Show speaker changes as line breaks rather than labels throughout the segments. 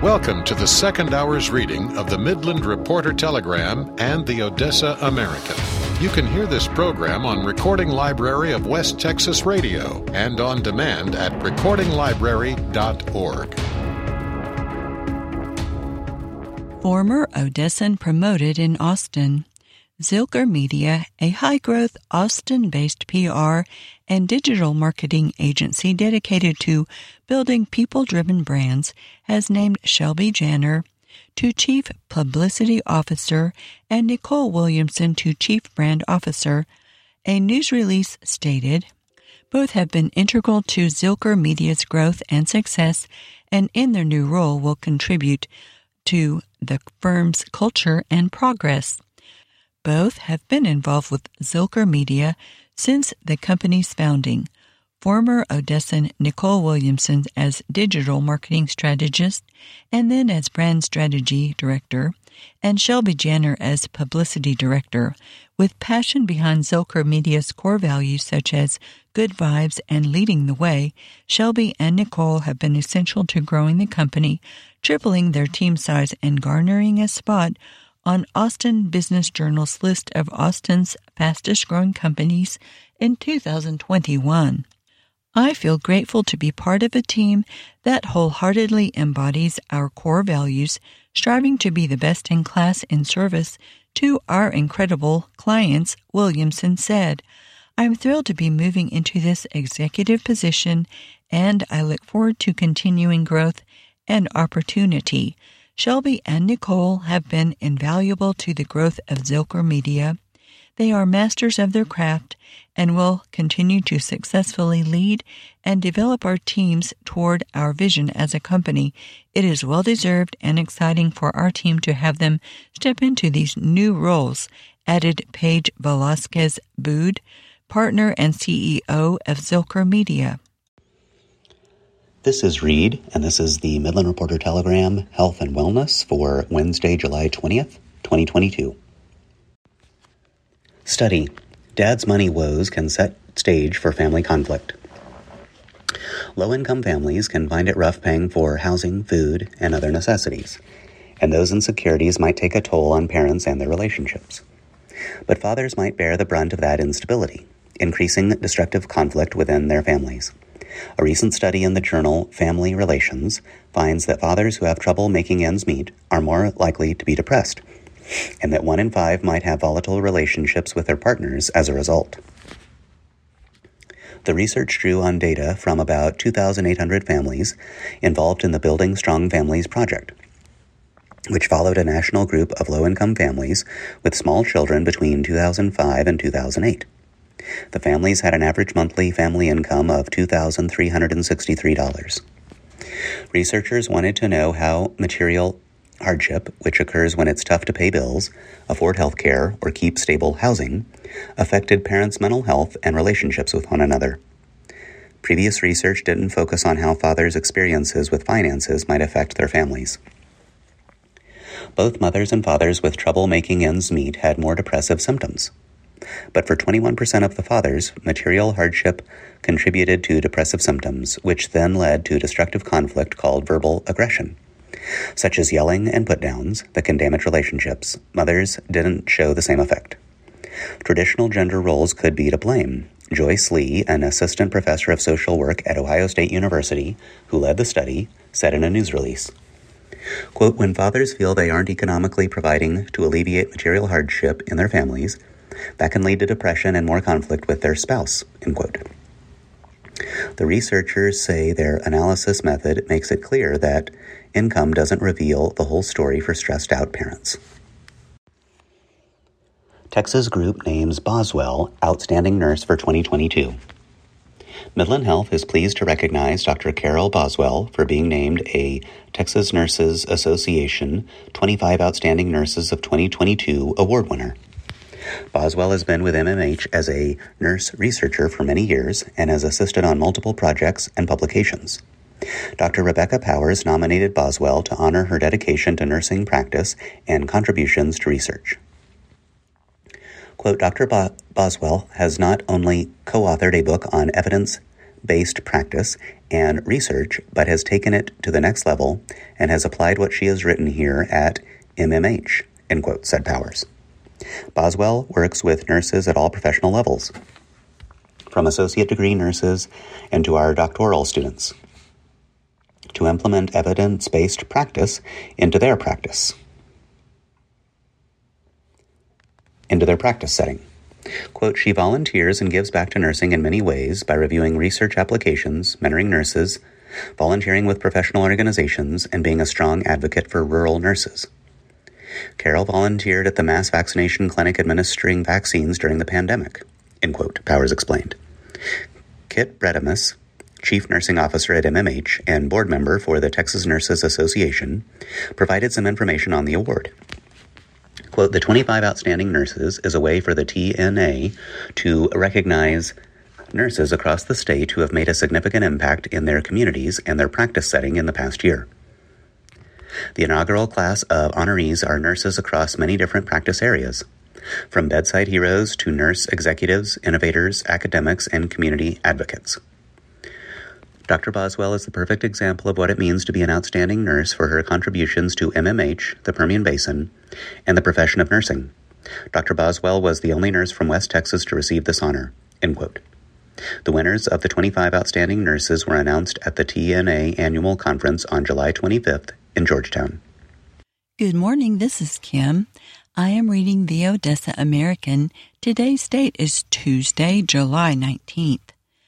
Welcome to the second hour's reading of the Midland Reporter Telegram and the Odessa American. You can hear this program on Recording Library of West Texas Radio and on demand at recordinglibrary.org.
Former Odessan promoted in Austin. Zilker Media, a high-growth Austin-based PR and digital marketing agency dedicated to building people-driven brands, has named Shelby Janner to Chief Publicity Officer and Nicole Williamson to Chief Brand Officer. A news release stated, "Both have been integral to Zilker Media's growth and success, and in their new role will contribute to the firm's culture and progress." Both have been involved with Zilker Media since the company's founding. Former Odessan Nicole Williamson as digital marketing strategist and then as brand strategy director, and Shelby Janner as publicity director, with passion behind Zilker Media's core values such as good vibes and leading the way. Shelby and Nicole have been essential to growing the company, tripling their team size and garnering a spot on Austin Business Journal's list of Austin's fastest-growing companies in 2021. "I feel grateful to be part of a team that wholeheartedly embodies our core values, striving to be the best in class in service to our incredible clients," Williamson said. "I'm thrilled to be moving into this executive position, and I look forward to continuing growth and opportunity." Shelby and Nicole have been invaluable to the growth of Zilker Media. They are masters of their craft and will continue to successfully lead and develop our teams toward our vision as a company. It is well-deserved and exciting for our team to have them step into these new roles, added Paige Velasquez-Bood, partner and CEO of Zilker Media.
This is Reed, and this is the Midland Reporter Telegram Health and Wellness for Wednesday, July 20th, 2022. Study: Dad's money woes can set stage for family conflict. Low-income families can find it rough paying for housing, food, and other necessities, and those insecurities might take a toll on parents and their relationships. But fathers might bear the brunt of that instability, increasing destructive conflict within their families. A recent study in the journal Family Relations finds that fathers who have trouble making ends meet are more likely to be depressed, and that 1 in 5 might have volatile relationships with their partners as a result. The research drew on data from about 2,800 families involved in the Building Strong Families project, which followed a national group of low-income families with small children between 2005 and 2008. The families had an average monthly family income of $2,363. Researchers wanted to know how material hardship, which occurs when it's tough to pay bills, afford health care, or keep stable housing, affected parents' mental health and relationships with one another. Previous research didn't focus on how fathers' experiences with finances might affect their families. Both mothers and fathers with trouble making ends meet had more depressive symptoms. But for 21% of the fathers, material hardship contributed to depressive symptoms, which then led to destructive conflict called verbal aggression, such as yelling and put-downs that can damage relationships. Mothers didn't show the same effect. Traditional gender roles could be to blame. Joyce Lee, an assistant professor of social work at Ohio State University, who led the study, said in a news release, quote, "When fathers feel they aren't economically providing to alleviate material hardship in their families, that can lead to depression and more conflict with their spouse," end quote. The researchers say their analysis method makes it clear that income doesn't reveal the whole story for stressed-out parents. Texas Group names Boswell Outstanding Nurse for 2022. Midland Health is pleased to recognize Dr. Carol Boswell for being named a Texas Nurses Association 25 Outstanding Nurses of 2022 award winner. Boswell has been with MMH as a nurse researcher for many years and has assisted on multiple projects and publications. Dr. Rebecca Powers nominated Boswell to honor her dedication to nursing practice and contributions to research. Quote, Dr. Boswell has not only co-authored a book on evidence-based practice and research, but has taken it to the next level and has applied what she has written here at MMH, end quote, said Powers. Boswell works with nurses at all professional levels, from associate degree nurses and to our doctoral students, to implement evidence-based practice into their practice setting. Quote, she volunteers and gives back to nursing in many ways by reviewing research applications, mentoring nurses, volunteering with professional organizations, and being a strong advocate for rural nurses. Carol volunteered at the mass vaccination clinic administering vaccines during the pandemic, end quote, Powers explained. Kit Bredimus, Chief Nursing Officer at MMH and board member for the Texas Nurses Association, provided some information on the award. Quote, the 25 Outstanding Nurses is a way for the TNA to recognize nurses across the state who have made a significant impact in their communities and their practice setting in the past year. The inaugural class of honorees are nurses across many different practice areas, from bedside heroes to nurse executives, innovators, academics, and community advocates. Dr. Boswell is the perfect example of what it means to be an outstanding nurse for her contributions to MMH, the Permian Basin, and the profession of nursing. Dr. Boswell was the only nurse from West Texas to receive this honor, end quote. The winners of the 25 Outstanding Nurses were announced at the TNA Annual Conference on July 25th in Georgetown.
Good morning, this is Kim. I am reading the Odessa American. Today's date is Tuesday, July 19th.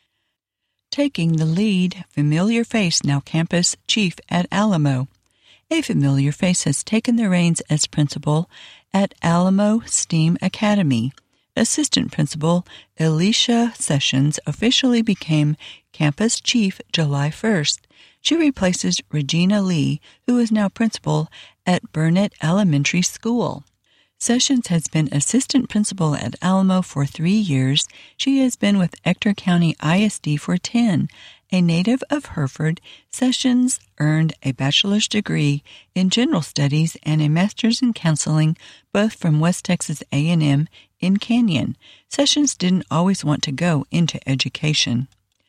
Taking the lead, familiar face now campus chief at Alamo. A familiar face has taken the reins as principal at Alamo STEAM Academy. Assistant Principal Alicia Sessions officially became campus chief July 1st. She replaces Regina Lee, who is now principal at Burnett Elementary School. Sessions has been assistant principal at Alamo for 3 years. She has been with Ector County ISD for 10. A native of Hereford, Sessions earned a bachelor's degree in general studies and a master's in counseling, both from West Texas A&M in Canyon. Sessions didn't always want to go into education.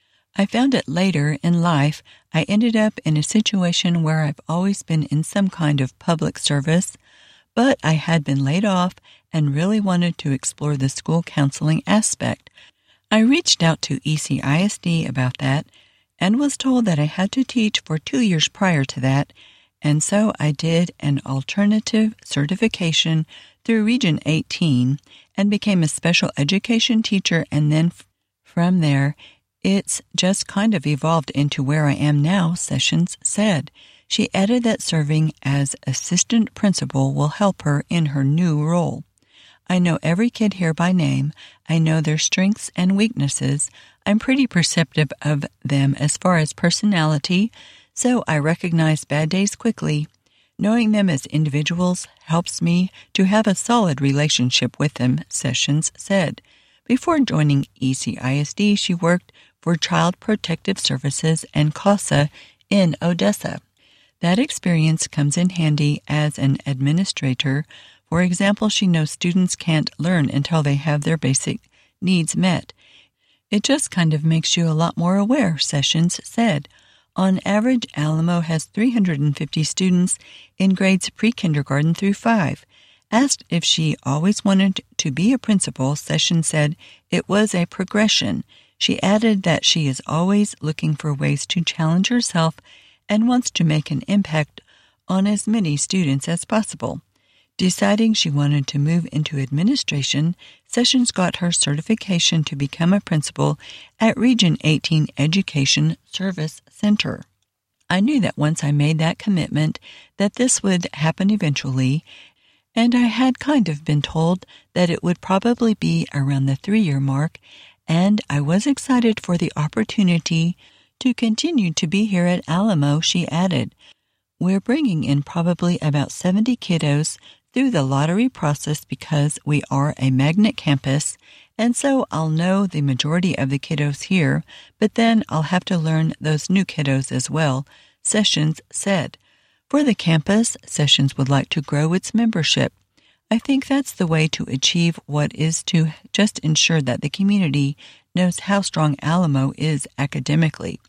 I found it later in life. I ended up in a situation where I've always been in some kind of public service, but I had been laid off and really wanted to explore the school counseling aspect. I reached out to ECISD about that and was told that I had to teach for 2 years prior to that, and so I did an alternative certification through Region 18 and became a special education teacher, and then from there, it's just kind of evolved into where I am now, Sessions said. She added that serving as assistant principal will help her in her new role. I know every kid here by name. I know their strengths and weaknesses. I'm pretty perceptive of them as far as personality, so I recognize bad days quickly. Knowing them as individuals helps me to have a solid relationship with them, Sessions said. Before joining ECISD, she worked for Child Protective Services and CASA in Odessa. That experience comes in handy as an administrator. For example, she knows students can't learn until they have their basic needs met. It just kind of makes you a lot more aware, Sessions said. On average, Alamo has 350 students in grades pre-kindergarten through 5. Asked if she always wanted to be a principal, Sessions said it was a progression. She added that she is always looking for ways to challenge herself and wants to make an impact on as many students as possible. Deciding she wanted to move into administration, Sessions got her certification to become a principal at Region 18 Education Service Center. I knew that once I made that commitment that this would happen eventually, and I had kind of been told that it would probably be around the 3-year mark, and I was excited for the opportunity to continue to be here at Alamo, she added. We're bringing in probably about 70 kiddos through the lottery process because we are a magnet campus, and so I'll know the majority of the kiddos here, but then I'll have to learn those new kiddos as well, Sessions said. For the campus, Sessions would like to grow its membership. I think that's the way to achieve what is to just ensure that the community knows how strong Alamo is academically.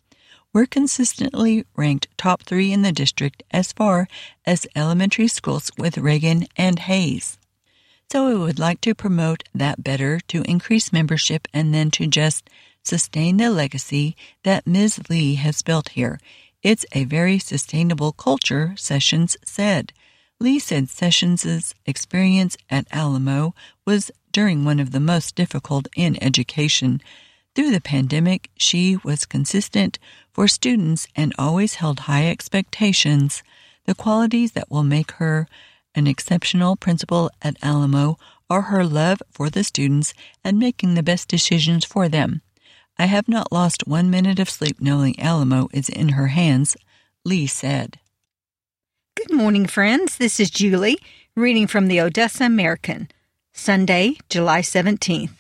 we're consistently ranked top 3 in the district as far as elementary schools with Reagan and Hayes. So we would like to promote that better, to increase membership, and then to just sustain the legacy that Ms. Lee has built here. It's a very sustainable culture, Sessions said. Lee said Sessions' experience at Alamo was during one of the most difficult in education. Through the pandemic, she was consistent for students and always held high expectations. The qualities that will make her an exceptional principal at Alamo are her love for the students and making the best decisions for them. I have not lost 1 minute of sleep knowing Alamo is in her hands, Lee said.
Good morning, friends. This is Julie, reading from the Odessa American, Sunday, July 17th.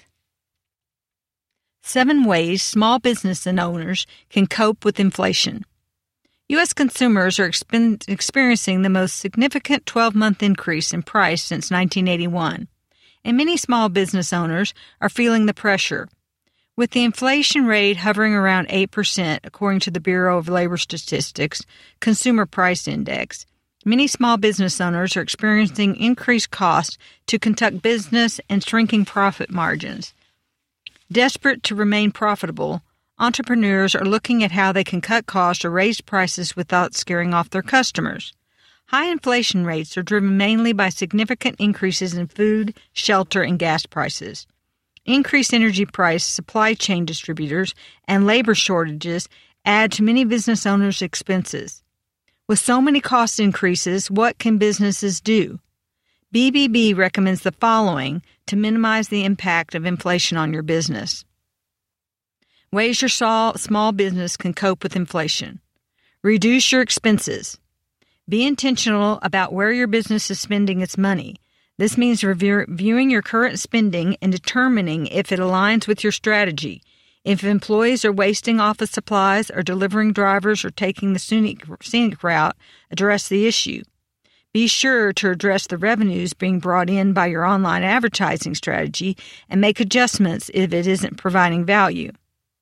7 ways small business owners can cope with inflation. U.S. consumers are experiencing the most significant 12-month increase in price since 1981, and many small business owners are feeling the pressure. With the inflation rate hovering around 8%, according to the Bureau of Labor Statistics Consumer Price Index, many small business owners are experiencing increased costs to conduct business and shrinking profit margins. Desperate to remain profitable, entrepreneurs are looking at how they can cut costs or raise prices without scaring off their customers. High inflation rates are driven mainly by significant increases in food, shelter, and gas prices. Increased energy price, supply chain distributors, and labor shortages add to many business owners' expenses. With so many cost increases, what can businesses do? BBB recommends the following to minimize the impact of inflation on your business. Ways your small business can cope with inflation. Reduce your expenses. Be intentional about where your business is spending its money. This means reviewing your current spending and determining if it aligns with your strategy. If employees are wasting office supplies or delivering drivers or taking the scenic route, address the issue. Be sure to address the revenues being brought in by your online advertising strategy and make adjustments if it isn't providing value.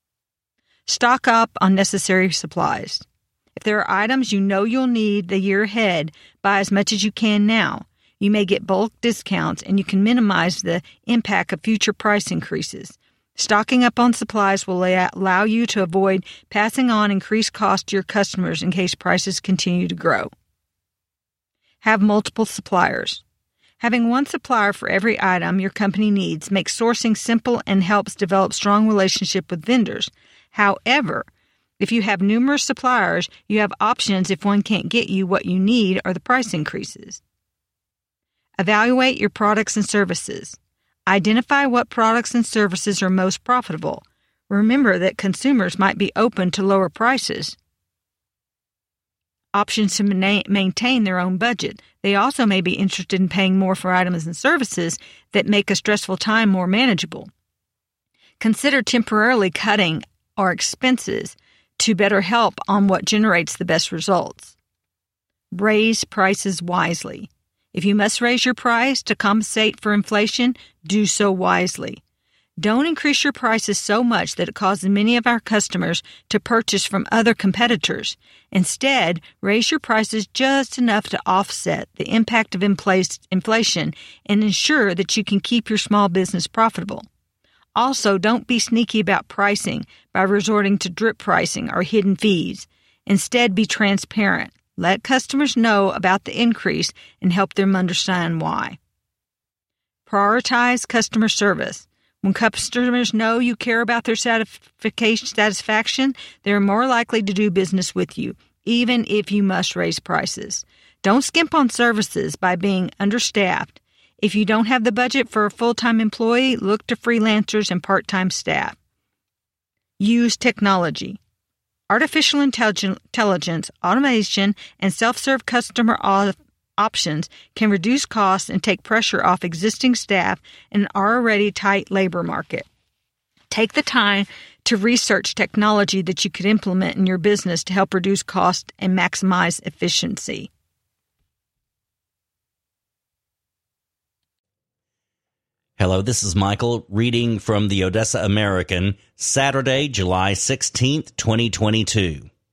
Stock up on necessary supplies. If there are items you know you'll need the year ahead, buy as much as you can now. You may get bulk discounts and you can minimize the impact of future price increases. Stocking up on supplies will allow you to avoid passing on increased costs to your customers in case prices continue to grow. Have multiple suppliers. Having one supplier for every item your company needs makes sourcing simple and helps develop strong relationship with vendors. However, if you have numerous suppliers, you have options if one can't get you what you need or the price increases. Evaluate your products and services. Identify what products and services are most profitable. Remember that consumers might be open to lower prices. Options to maintain their own budget. They also may be interested in paying more for items and services that make a stressful time more manageable. Consider temporarily cutting our expenses to better help on what generates the best results. Raise prices wisely. If you must raise your price to compensate for inflation, do so wisely. Don't increase your prices so much that it causes many of our customers to purchase from other competitors. Instead, raise your prices just enough to offset the impact of inflation and ensure that you can keep your small business profitable. Also, don't be sneaky about pricing by resorting to drip pricing or hidden fees. Instead, be transparent. Let customers know about the increase and help them understand why. Prioritize customer service. When customers know you care about their satisfaction, they are more likely to do business with you, even if you must raise prices. Don't skimp on services by being understaffed. If you don't have the budget for a full-time employee, look to freelancers and part-time staff. Use technology. Artificial intelligence, automation, and self-serve customer options can reduce costs and take pressure off existing staff in an already tight labor market. Take the time to research technology that you could implement in your business to help reduce cost and maximize efficiency.
Hello, this is Michael reading from the Odessa American, Saturday, July 16th, 2022.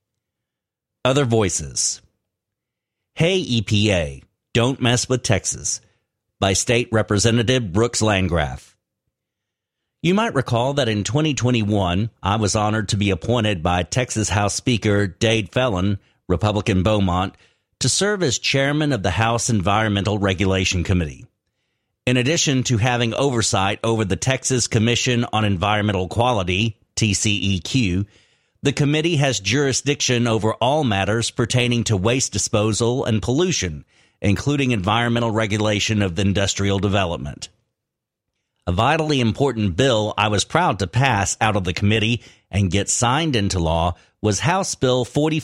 Other Voices. Hey EPA, Don't Mess with Texas, by State Representative Brooks Landgraf. You might recall that in 2021, I was honored to be appointed by Texas House Speaker Dade Phelan, Republican Beaumont, to serve as chairman of the House Environmental Regulation Committee. In addition to having oversight over the Texas Commission on Environmental Quality, TCEQ, the committee has jurisdiction over all matters pertaining to waste disposal and pollution, including environmental regulation of industrial development. A vitally important bill I was proud to pass out of the committee and get signed into law was House Bill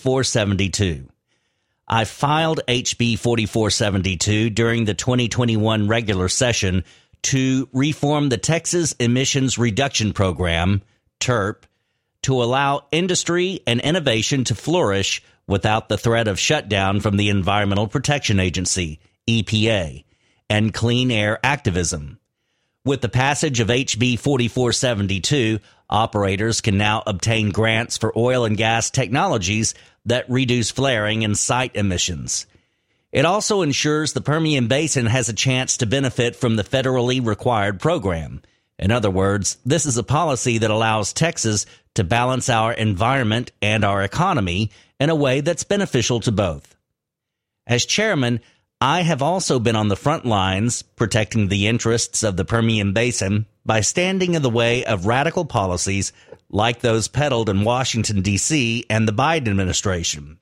4472. I filed HB 4472 during the 2021 regular session to reform the Texas Emissions Reduction Program, TERP, to allow industry and innovation to flourish without the threat of shutdown from the Environmental Protection Agency, EPA, and clean air activism. With the passage of HB 4472, operators can now obtain grants for oil and gas technologies that reduce flaring and site emissions. It also ensures the Permian Basin has a chance to benefit from the federally required program. In other words, this is a policy that allows Texas to balance our environment and our economy in a way that's beneficial to both. As chairman, I have also been on the front lines protecting the interests of the Permian Basin by standing in the way of radical policies like those peddled in Washington, D.C. and the Biden administration.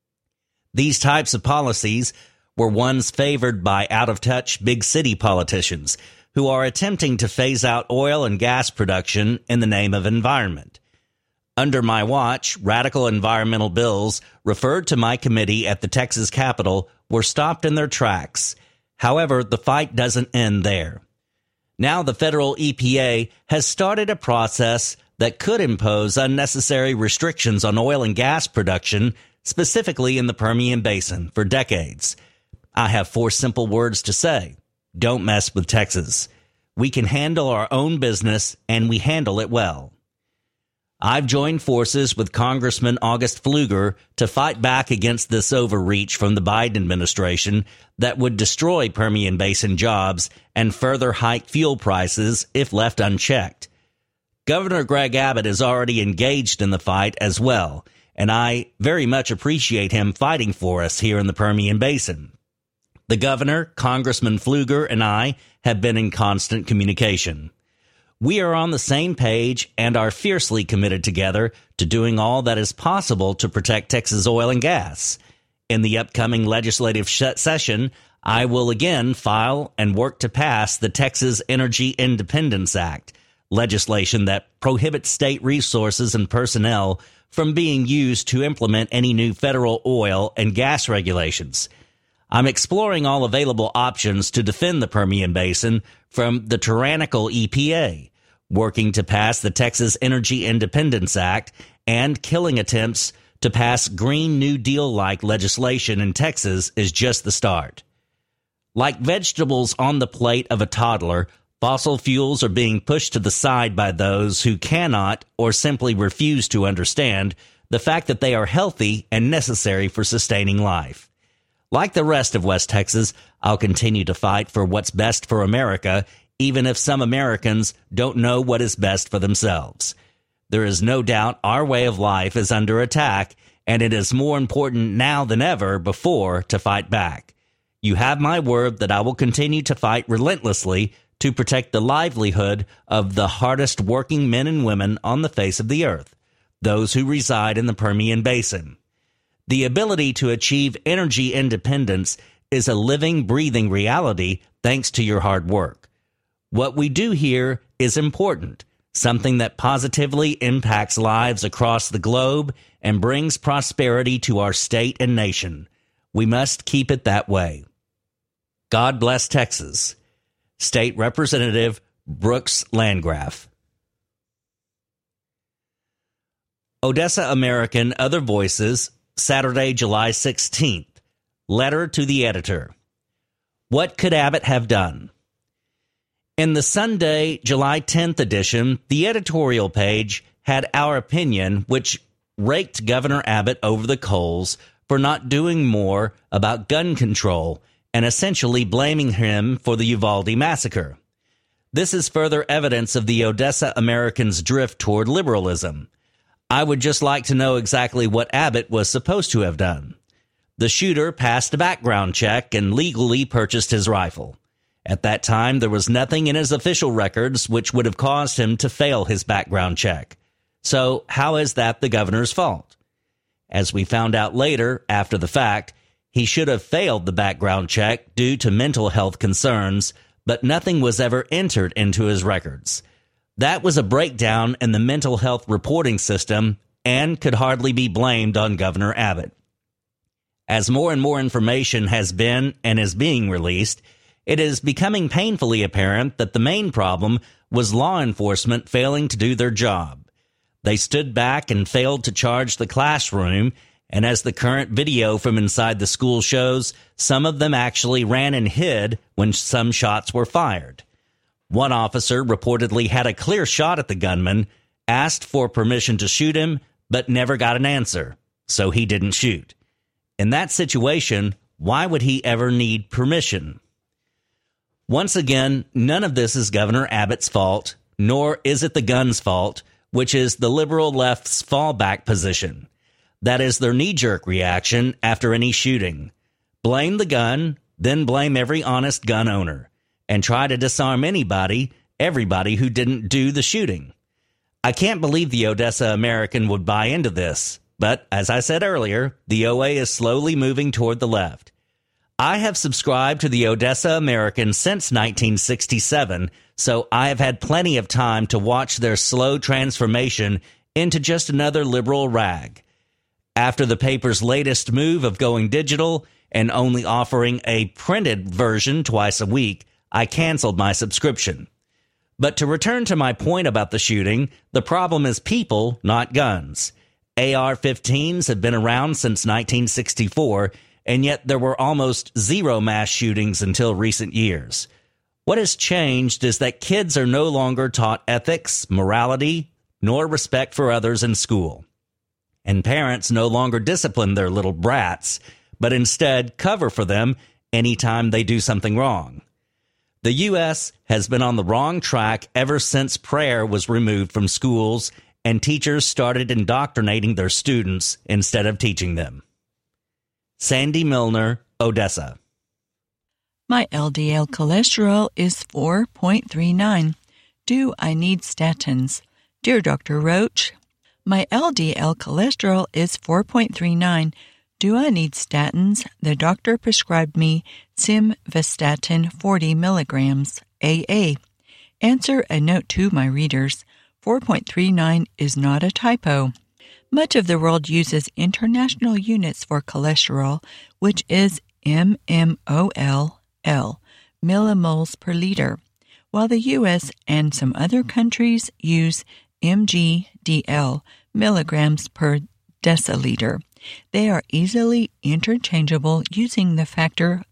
These types of policies were ones favored by out-of-touch big city politicians who are attempting to phase out oil and gas production in the name of environment. Under my watch, radical environmental bills referred to my committee at the Texas Capitol were stopped in their tracks. However, the fight doesn't end there. Now the federal EPA has started a process that could impose unnecessary restrictions on oil and gas production, specifically in the Permian Basin, for decades. I have 4 simple words to say. Don't mess with Texas. We can handle our own business, and we handle it well. I've joined forces with Congressman August Pfluger to fight back against this overreach from the Biden administration that would destroy Permian Basin jobs and further hike fuel prices if left unchecked. Governor Greg Abbott is already engaged in the fight as well, and I very much appreciate him fighting for us here in the Permian Basin. The governor, Congressman Pfluger, and I have been in constant communication. We are on the same page and are fiercely committed together to doing all that is possible to protect Texas oil and gas. In the upcoming legislative session, I will again file and work to pass the Texas Energy Independence Act, legislation that prohibits state resources and personnel from being used to implement any new federal oil and gas regulations. I'm exploring all available options to defend the Permian Basin from the tyrannical EPA, working to pass the Texas Energy Independence Act, and killing attempts to pass Green New Deal-like legislation in Texas is just the start. Like vegetables on the plate of a toddler, fossil fuels are being pushed to the side by those who cannot or simply refuse to understand the fact that they are healthy and necessary for sustaining life. Like the rest of West Texas, I'll continue to fight for what's best for America, even if some Americans don't know what is best for themselves. There is no doubt our way of life is under attack, and it is more important now than ever before to fight back. You have my word that I will continue to fight relentlessly to protect the livelihood of the hardest working men and women on the face of the earth, those who reside in the Permian Basin. The ability to achieve energy independence is a living, breathing reality thanks to your hard work. What we do here is important, something that positively impacts lives across the globe and brings prosperity to our state and nation. We must keep it that way. God bless Texas. State Representative Brooks Landgraf. Odessa American Other Voices, Saturday, July 16th. Letter to the editor. What could Abbott have done? In the Sunday, July 10th edition, the editorial page had our opinion, which raked Governor Abbott over the coals for not doing more about gun control and essentially blaming him for the Uvalde massacre. This is further evidence of the Odessa Americans' drift toward liberalism. I would just like to know exactly what Abbott was supposed to have done. The shooter passed a background check and legally purchased his rifle. At that time, there was nothing in his official records which would have caused him to fail his background check. So how is that the governor's fault? As we found out later, after the fact, he should have failed the background check due to mental health concerns, but nothing was ever entered into his records. That was a breakdown in the mental health reporting system and could hardly be blamed on Governor Abbott. As more and more information has been and is being released, it is becoming painfully apparent that the main problem was law enforcement failing to do their job. They stood back and failed to charge the classroom, and as the current video from inside the school shows, some of them actually ran and hid when some shots were fired. One officer reportedly had a clear shot at the gunman, asked for permission to shoot him, but never got an answer, so he didn't shoot. In that situation, why would he ever need permission? Once again, none of this is Governor Abbott's fault, nor is it the gun's fault, which is the liberal left's fallback position. That is their knee-jerk reaction after any shooting. Blame the gun, then blame every honest gun owner, and try to disarm everybody who didn't do the shooting. I can't believe the Odessa American would buy into this, but as I said earlier, the OA is slowly moving toward the left. I have subscribed to the Odessa American since 1967, so I have had plenty of time to watch their slow transformation into just another liberal rag. After the paper's latest move of going digital and only offering a printed version twice a week, I canceled my subscription. But to return to my point about the shooting, the problem is people, not guns. AR-15s have been around since 1964, and yet there were almost zero mass shootings until recent years. What has changed is that kids are no longer taught ethics, morality, nor respect for others in school. And parents no longer discipline their little brats, but instead cover for them anytime they do something wrong. The U.S. has been on the wrong track ever since prayer was removed from schools and teachers started indoctrinating their students instead of teaching them. Sandy Milner, Odessa.
My LDL cholesterol is 4.39. Do I need statins? Dear Dr. Roach, my LDL cholesterol is 4.39. Do I need statins? The doctor prescribed me simvastatin 40 milligrams, AA. Answer and note to my readers. 4.39 is not a typo. Much of the world uses international units for cholesterol, which is mmol, millimoles per liter, while the U.S. and some other countries use mgdl, milligrams per deciliter. They are easily interchangeable using the factor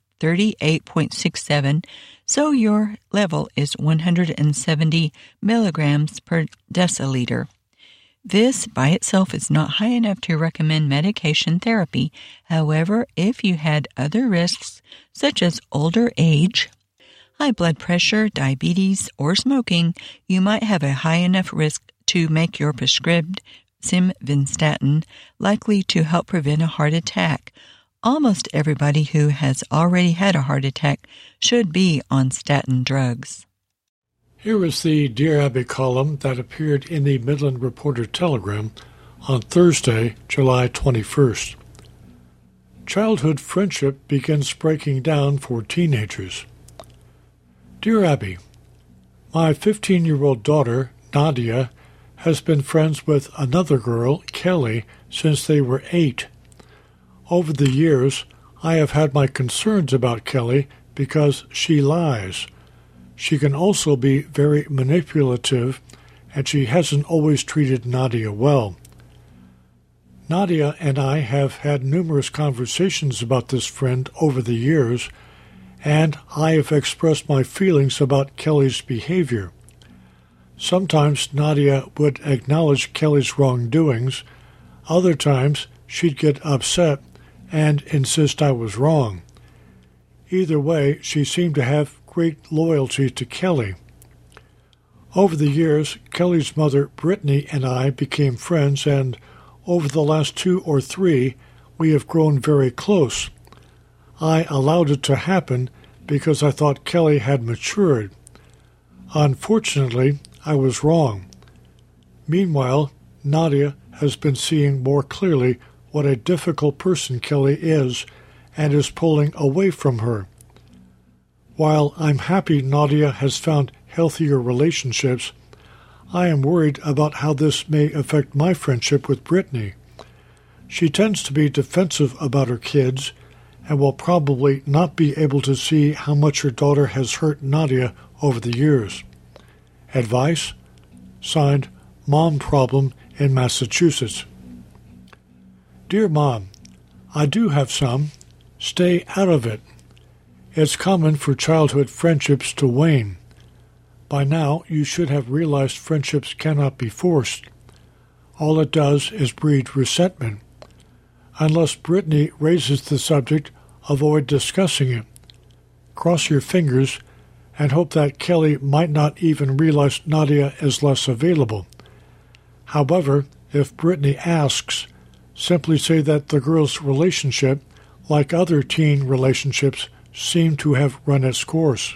38.67, so your level is 170 milligrams per deciliter. This by itself is not high enough to recommend medication therapy. However, if you had other risks, such as older age, high blood pressure, diabetes, or smoking, you might have a high enough risk to make your prescribed simvastatin likely to help prevent a heart attack. Almost everybody who has already had a heart attack should be on statin drugs.
Here is the Dear Abby column that appeared in the Midland Reporter Telegram on Thursday, July 21st. Childhood friendship begins breaking down for teenagers. Dear Abby, my 15-year-old daughter, Nadia, has been friends with another girl, Kelly, since they were 8. Over the years, I have had my concerns about Kelly because she lies. She can also be very manipulative, and she hasn't always treated Nadia well. Nadia and I have had numerous conversations about this friend over the years, and I have expressed my feelings about Kelly's behavior. Sometimes Nadia would acknowledge Kelly's wrongdoings. Other times she'd get upset and insist I was wrong. Either way, she seemed to have great loyalty to Kelly. Over the years, Kelly's mother, Brittany, and I became friends, and over the last 2 or 3, we have grown very close. I allowed it to happen because I thought Kelly had matured. Unfortunately, I was wrong. Meanwhile, Nadia has been seeing more clearly what a difficult person Kelly is and is pulling away from her. While I'm happy Nadia has found healthier relationships, I am worried about how this may affect my friendship with Brittany. She tends to be defensive about her kids and will probably not be able to see how much her daughter has hurt Nadia over the years. Advice? Signed, Mom Problem in Massachusetts. Dear Mom, I do have some. Stay out of it. It's common for childhood friendships to wane. By now, you should have realized friendships cannot be forced. All it does is breed resentment. Unless Brittany raises the subject, avoid discussing it. Cross your fingers and hope that Kelly might not even realize Nadia is less available. However, if Brittany asks, simply say that the girl's relationship, like other teen relationships, seemed to have run its course.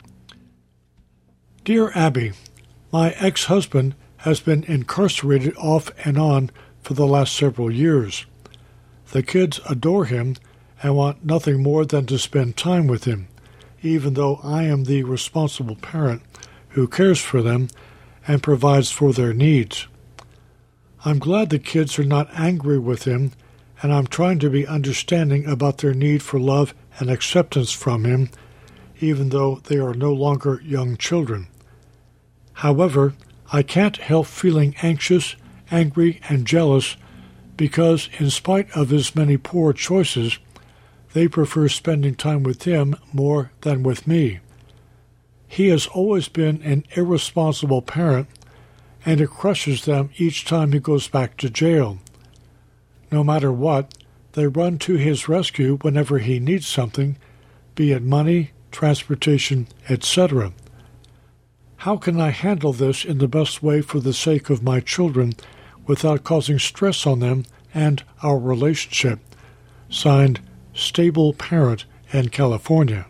Dear Abby, my ex-husband has been incarcerated off and on for the last several years. The kids adore him and want nothing more than to spend time with him, even though I am the responsible parent who cares for them and provides for their needs. I'm glad the kids are not angry with him, and I'm trying to be understanding about their need for love and acceptance from him, even though they are no longer young children. However, I can't help feeling anxious, angry, and jealous because, in spite of his many poor choices, they prefer spending time with him more than with me. He has always been an irresponsible parent, and it crushes them each time he goes back to jail. No matter what, they run to his rescue whenever he needs something, be it money, transportation, etc. How can I handle this in the best way for the sake of my children without causing stress on them and our relationship? Signed, Stable Parent in California.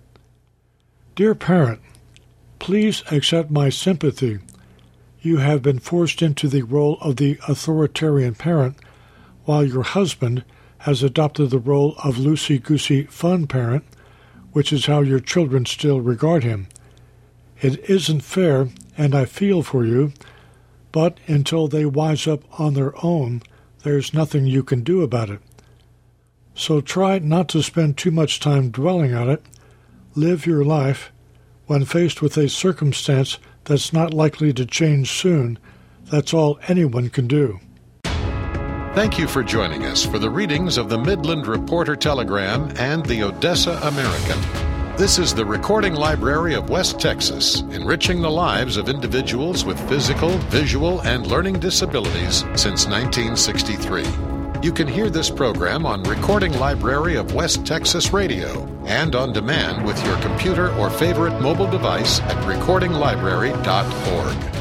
Dear Parent, please accept my sympathy. You have been forced into the role of the authoritarian parent, while your husband has adopted the role of loosey-goosey fun parent, which is how your children still regard him. It isn't fair, and I feel for you, but until they wise up on their own, there's nothing you can do about it. So try not to spend too much time dwelling on it. Live your life. When faced with a circumstance that's not likely to change soon, that's all anyone can do.
Thank you for joining us for the readings of the Midland Reporter-Telegram and the Odessa American. This is the Recording Library of West Texas, enriching the lives of individuals with physical, visual, and learning disabilities since 1963. You can hear this program on Recording Library of West Texas Radio and on demand with your computer or favorite mobile device at recordinglibrary.org.